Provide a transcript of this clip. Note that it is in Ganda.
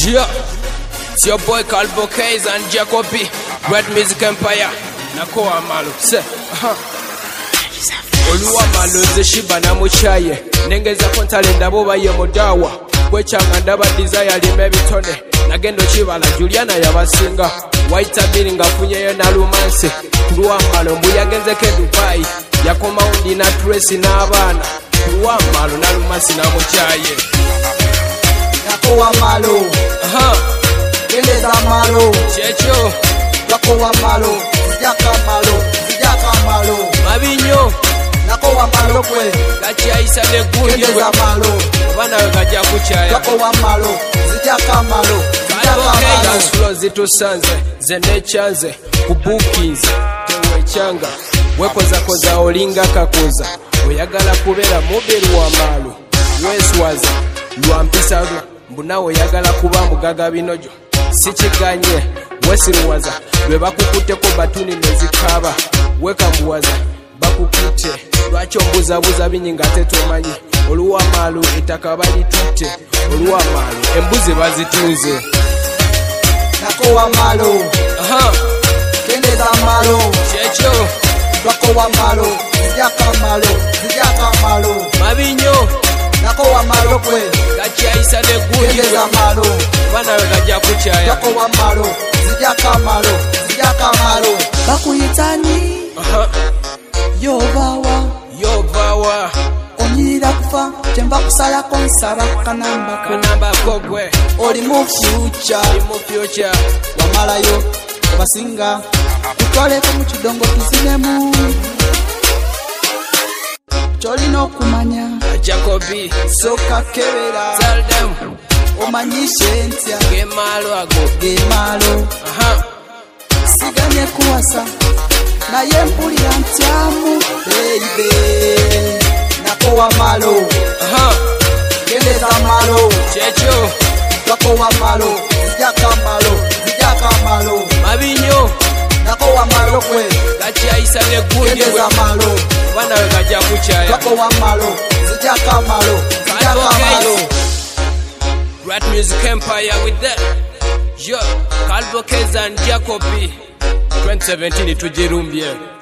Yeah, it's your boy Calvo K's and Jacoby, Red Music Empire. Nakoa malo, se, Oluwa malo ze shiba na muchaye. Nengeza kontale ndabo ye modawa. Kwechanga ndaba desire lime bitone. Nagendo chibala Juliana yabasinga. White abiri ngafunyeyo na romance. Oluwa malo mbu yagenzeke Dubai. Yakoma undi na Tracy na abana. Oluwa malo na romance na muchaye. Nakoa malo, Kendeza malo, Checho, Nakoa malo, Zijaka malo, Mabinyo, Nakoa malo kwe, Gachi Aisa de Gundi, Kendeza malo, Wana wekaja kuchaya. Nakoa malo, Zijaka malo, Dance zito sanze, zene chanze, kubukinze, tewe changa. Weko zako za olinga kakoza, oyagala kubera mobelu wa malo. Weswaza, luampisa rwa, mbuna oyagala kuba mugaga binojo. Sichiganye, wesiruwaza, lwe bakukuteko batuni nezikaba. Weka mbuwaza, bakukute, lwacho mbuza binyinga tetomanyi. Oluwa malu itakabali tute, oluwa malu embuzi bazitunze. Nakoa malo, Kendeza malo, Checho, Nakoa malo, Zijaka malo, Mabinyo, Nakoa malo kwe, Gachi Aisa de Gundi, Kendeza malo, Wana wekaja kuchaya. Nakoa malo, Zijaka malo, Bakuyitani, Yobawa, Yobawa, Onyira kufa, Jemba kusala konsara kanamba Kanamba Gogwe, Oli mu future, Imo Future, Wamalayo, Basinga, Tutwaleko mu kidongo tuzinemu. Cholina okumanya, Jacoby, soka kebera, tell them, omanyishe ntya, Gemalo ago, Gemalo, siganye kuwasa, naye mpulira ntyamu, baby. Nakoa malo, Kendeza malo, Checho, Nakoa malo, Zijaka malo, Mabinyo, Nakoa malo kwe, Gachi Aisa de Gundi, Kendeza malo, Wana wekaja kuchaya. Nakoa malo, Zijaka malo, Red Music Empire with that. Yo, Calvo K's and Jacoby. 2017 tujirumbie.